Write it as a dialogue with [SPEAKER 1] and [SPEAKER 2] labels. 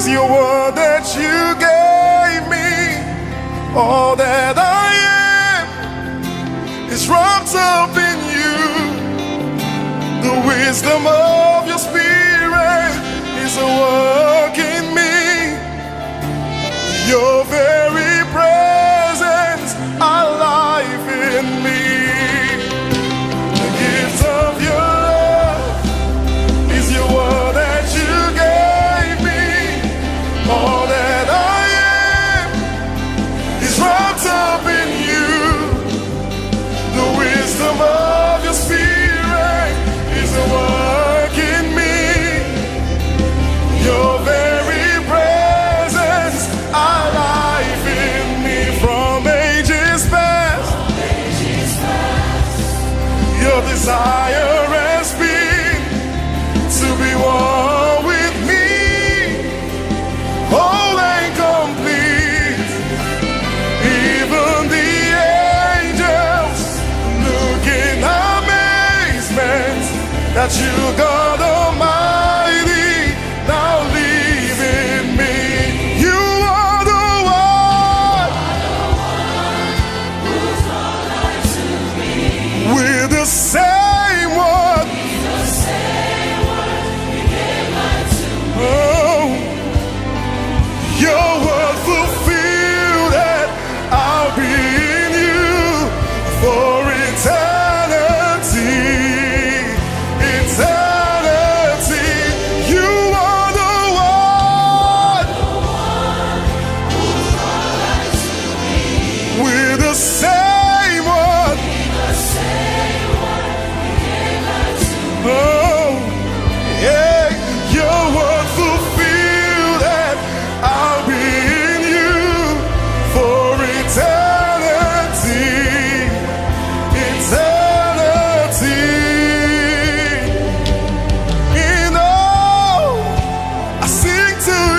[SPEAKER 1] is your word that you gave me. All that I am is wrapped up in you. The wisdom of your spirit is a work in me. Your very presence, alive in me. The gift of your love is your word that you gave me. All that I am is wrapped up in you. The wisdom of your spirit is a work in me. Your very presence, alive in me. From ages past, your desire has been to be one with me, whole and complete. Even the angels look in amazement that you, God Almighty, now live in me. You are the one
[SPEAKER 2] who's all life to me.
[SPEAKER 1] with the same word.
[SPEAKER 2] The same word you gave life to me.
[SPEAKER 1] Oh, your word fulfilled that I'll be in you for eternity. Eternity. You are the one
[SPEAKER 2] Who's all life to me.
[SPEAKER 1] with the same word.
[SPEAKER 2] The same word you gave life to me.
[SPEAKER 1] Oh, yeah, your word fulfilled that I'll be in you for eternity. Eternity. In all I sing to